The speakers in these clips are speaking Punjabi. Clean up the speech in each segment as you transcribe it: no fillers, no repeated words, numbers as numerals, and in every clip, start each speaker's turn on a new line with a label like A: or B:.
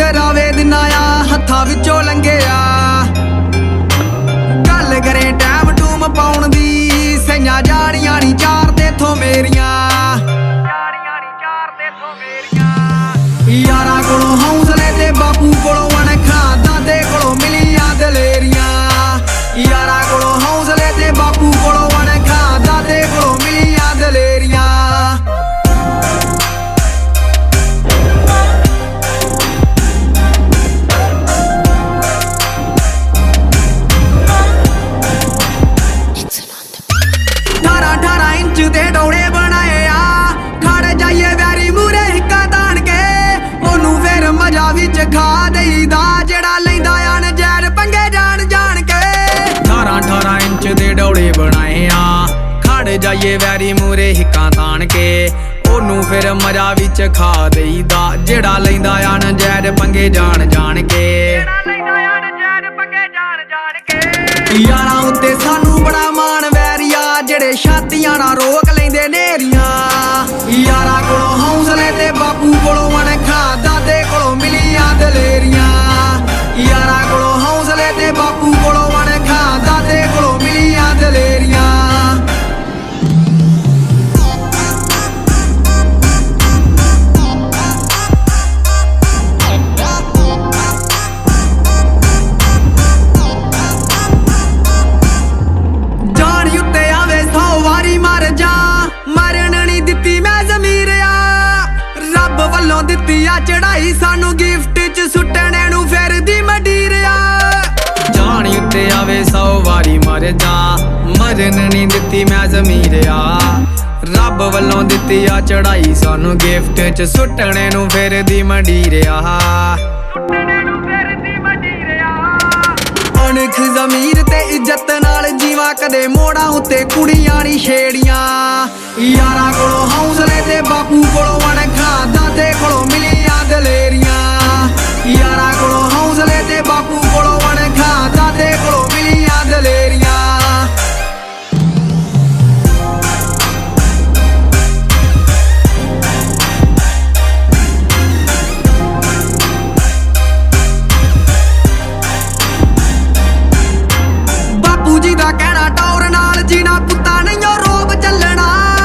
A: ਪਹਿਰਾਵੇ ਦਿਨਾ ਆ ਹੱਥਾਂ ਵਿੱਚੋਂ ਲੰਘਿਆ ਗੱਲ ਕਰੇ ਟੈਮ ਟੂਮ ਪਾਉਣ ਦੀ ਸਈਆਂ ਜਾਣੀਆਂ ਨੀ ਚਾਰ ਤੇਥੋਂ ਮੇਰੀਆਂ ਯਾਰਾਂ ਕੋਲੋਂ ਹੌਸਲੇ ਤੇ ਬਾਪੂ ਕੋਲੋਂ ਅਣਖਾਂ ਦਾਦੇ ਕੋਲੋਂ ਮਿਲੀਆਂ ਦਲੇਰੀਆਂ ਯਾਰਾਂ ਕੋਲੋਂ ਹੌਸਲੇ ਤੇ ਬਾਪੂ ਕੋਲੋਂ ਅਣਖਾਂ ਦਾਦੇ ਕੋਲੋਂ ਮਿਲੀਆਂ ਦਲੇਰੀਆਂ ਦੇ ਡੌੜੇ ਬਣਾਏ ਆ ਖੜ ਜਾਈਏ ਵੈਰੀ ਮੂਰੇ ਹਿੱਕਾਂ ਤਾਣ ਕੇ ਉਹਨੂੰ ਫਿਰ ਮਜ਼ਾ ਵਿੱਚ ਖਾ ਦੇਈਦਾ ਜਿਹੜਾ ਲੈਂਦਾ ਆ ਨਜ਼ਰ ਪੰਗੇ ਜਾਣ ਜਾਣ ਕੇ 18 ਇੰਚ ਦੇ ਡੌੜੇ ਬਣਾਏ ਆ ਖੜ ਜਾਈਏ ਵੈਰੀ ਮੂਰੇ ਹਿੱਕਾਂ ਤਾਣ ਕੇ ਉਹਨੂੰ ਫਿਰ ਮਜ਼ਾ ਵਿੱਚ ਖਾ ਦੇਈਦਾ ਜਿਹੜਾ ਲੈਂਦਾ ਆ ਨਜ਼ਰ ਪੰਗੇ ਜਾਣ ਜਾਣ ਕੇ ਯਾਰਾਂ ਉੱਤੇ ਸਾਨੂੰ ਬੜਾ ਮਾਣ ਵੈਰੀਆ ਜਿਹੜੇ ਛਾਤੀਆਂ ਨਾਲ ਰੋਕ ਲੈਂਦੇ ਨੇਰੀਆਂ ਯਾਰਾਂ ਕੋਲੋਂ ਹੌਸਲੇ ਤੇ ਬਾਪੂ ਕੋਲੋਂ ਅਣਖਾਂ ਦਾਦੇ ਕੋਲੋਂ ਮਿਲੀਆਂ ਦਲੇਰੀਆਂ ਯਾਰਾਂ ਕੋਲੋਂ ਹੌਸਲੇ ਤੇ ਬਾਪੂ ਕੋਲੋਂ ਅਣਖਾਂ ਦਾਦੇ ਕੋਲੋਂ ਮਿਲੀਆਂ ਦਲੇਰੀਆਂ ਦਿੱਤੀ ਆ ਚੜਾਈ ਸਾਨੂੰ ਗਿਫਟ ਚ ਸੁੱਟਣੇ ਨੂੰ ਫਿਰਦੀ ਮੰਡੀਰ ਆ ਜਾਣ ਉੱਤੇ ਆਵੇ 100 ਵਾਰੀ ਮਰ ਜਾ ਮਰਨ ਨਹੀਂ ਦਿੱਤੀ ਮੈਂ ਜ਼ਮੀਰ ਆ ਰੱਬ ਵੱਲੋਂ ਦਿੱਤੀ ਆ ਚੜਾਈ ਸਾਨੂੰ ਗਿਫਟ ਚ ਸੁੱਟਣੇ ਨੂੰ ਫਿਰਦੀ ਮੰਡੀਰ ਆ ਅਣਖ ਜ਼ਮੀਰ ਤੇ ਇੱਜ਼ਤ ਨਾਲ ਜੀਵਾ ਕਦੇ ਮੋੜਾਂ ਉੱਤੇ ਕੁੜੀਆਂ ਨੀ ਛੇੜੀਆਂ ਯਾਰਾਂ ਕੋਲੋਂ ਹੌਸਲੇ ਤੇ ਬਾਪੂ ਕੋਲੋਂ ਅਣਖਾਂ ਦਾਦੇ ਕੋਲੋਂ ਮਿਲੀਆਂ ਦਲੇਰੀਆਂ ਯਾਰਾਂ ਕੋਲੋਂ ਹੌਸਲੇ ਤੇ ਬਾਪੂ ਕੋਲੋਂ ਅਣਖਾਂ ਦਾਦੇ ਕੋਲੋਂ ਮਿਲੀਆਂ ਦਲੇਰੀਆਂ ਬਾਪੂ ਜੀ ਦਾ ਕਹਿਣਾ ਟੌਰ ਨਾਲ ਜੀਣਾ ਪੁੱਤਾਂ ਨਹੀਂ ਓ ਰੋਬ ਚੱਲਣਾ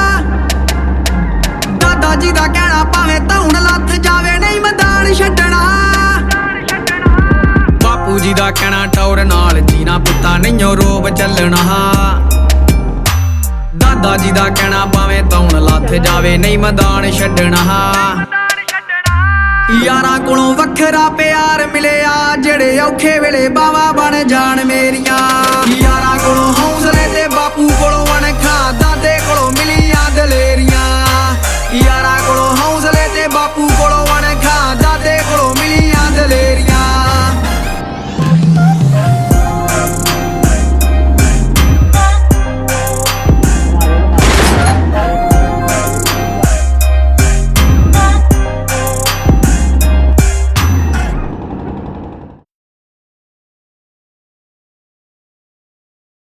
A: ਦਾਦਾ ਜੀ ਦਾ ਕਹਿਣਾ ਭਾਵੇਂ ਧੌਣ ਲੱਥ ਜਾਵੇ ਨਹੀਂ ਮੈਦਾਨ ਛੱਡਣਾ ਬਾਪੂ ਜੀ ਦਾ ਕਹਿਣਾ ਟੌਰ ਨਾਲ ਜੀਣਾ ਪੁੱਤਾਂ ਨਹੀਂ ਓ ਰੋਬ ਚੱਲਣਾ ਦਾਦਾ ਜੀ ਦਾ ਕਹਿਣਾ ਭਾਵੇਂ ਧੌਣ ਲੱਥ ਜਾਵੇ ਨਹੀਂ ਮੈਦਾਨ ਛੱਡਣਾ ਯਾਰਾਂ ਕੋਲੋਂ ਵੱਖਰਾ ਪਿਆਰ ਮਿਲਿਆ ਜਿਹੜੇ ਔਖੇ ਵੇਲੇ ਬਾਵਾ ਬਣ ਜਾਣ ਮੇਰੀਆਂ ਯਾਰਾਂ ਕੋਲੋਂ ਹੌਸਲੇ ਤੇ ਬਾਪੂ ਕੋਲੋਂ